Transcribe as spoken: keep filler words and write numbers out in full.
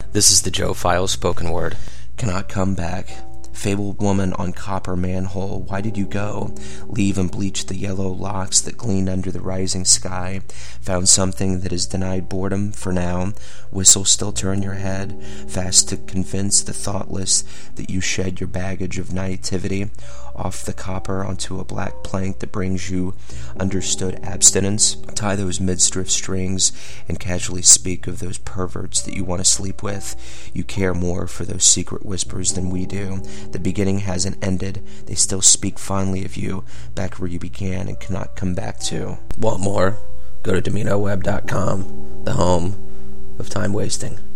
This is the Joe Files spoken word. Cannot come back. Fabled woman on copper manhole, why did you go? Leave and bleach the yellow locks that gleamed under the rising sky. Found something that is denied boredom for now. Whistle still turn your head, fast to convince the thoughtless that you shed your baggage of naivety off the copper onto a black plank that brings you understood abstinence. Tie those midstriff strings and casually speak of those perverts that you want to sleep with. You care more for those secret whispers than we do. The beginning hasn't ended. They still speak fondly of you, back where you began and cannot come back to. Want more? Go to Domino Web dot com, the home of time wasting.